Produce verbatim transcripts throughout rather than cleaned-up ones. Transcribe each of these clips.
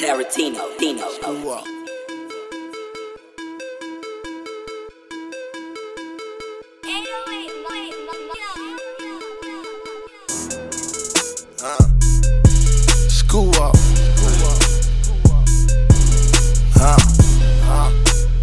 Tarantino, Dino. Screw up. Uh. Screw up. Uh. Uh.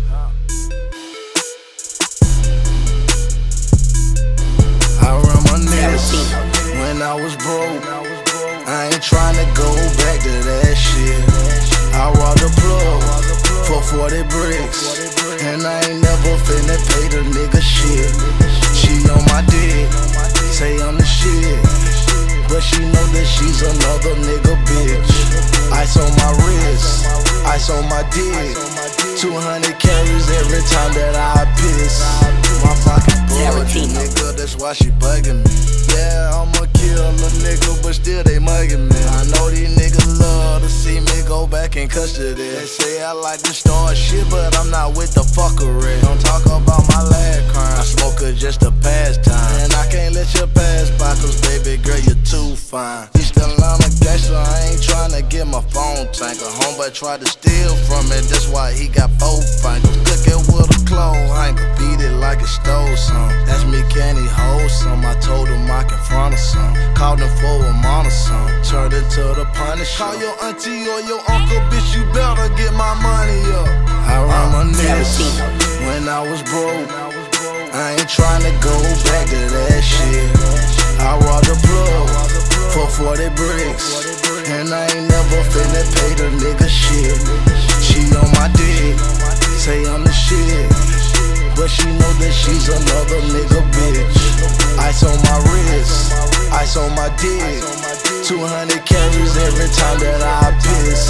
I reminisce when I was broke. I ain't tryna go back to that shit. I robbed the plug for forty bricks, and I ain't never finna pay the nigga shit. She on my dick, say I'm the shit, but she know that she's another nigga bitch. Ice on my wrist, ice on my dick, two hundred carries every time that I piss. My pocket full, nigga, that's why she bugging me. Yeah, I'ma kill a nigga, but still they mugging me. I know these niggas love to see me go back in custody. They say I like to start shit, but I'm not with the fuckery. Don't talk about my last crime, I smoke it just a pastime, and I can't let you pass by, cause baby girl, you're too fine. East Atlanta gangster, I ain't tryna get my phone tank. A homeboy tried to steal from me, that's why he got four fingers. Cooking with a clothes hanger, beat it like it stole some. Asked me can he hold some, I told him I can front of some. Called him for a money some, turned it to the Punisher. Call your auntie or your uncle, bitch, you better get my money up. I reminisce when I was broke. I ain't tryna go back to that shit. I robbed the plug for forty bricks, and I ain't never finna pay the nigga shit. She on my dick, say I'm the shit, but she know that she's another nigga bitch. Ice on my wrist, ice on my dick, two hundred carries every time that I piss.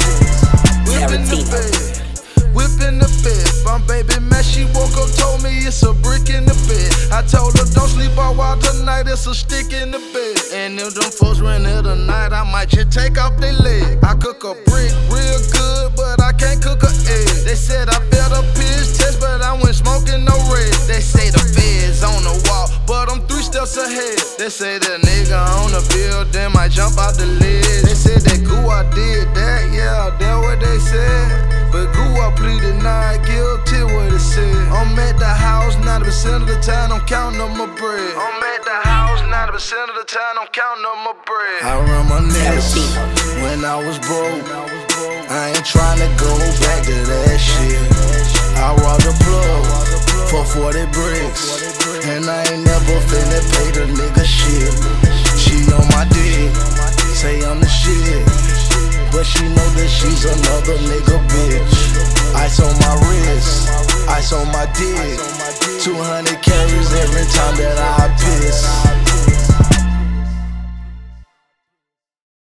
Whippin' the bed, whippin' the bed. My baby man, she woke up, told me it's a brick in the bed. I told her don't sleep out wild tonight, it's a stick in the bed. And if them folks run here tonight, I might just take off their leg. I cook a brick real good, but I can't cook a egg. They said I failed a piss test, but I went smoking no red. They say the feds on the wall, but I'm three steps ahead. They say the nigga on the building might jump out the lid. They said that goo, I did that, yeah, that's what they said. But goo, I pleaded not guilty, what it said. I'm at the house ninety percent of the time, I'm counting up my bread. I'm at the house ninety percent of the time, I'm counting up my bread. I reminisce when I was broke. I ain't tryna go back to that shit. I robbed the plug for forty bricks, and I ain't never finna pay the nigga shit. She on my dick, say I'm the shit, but she know that she's another nigga bitch. Ice on my wrist, ice on my dick, two hundred carries every time that I piss.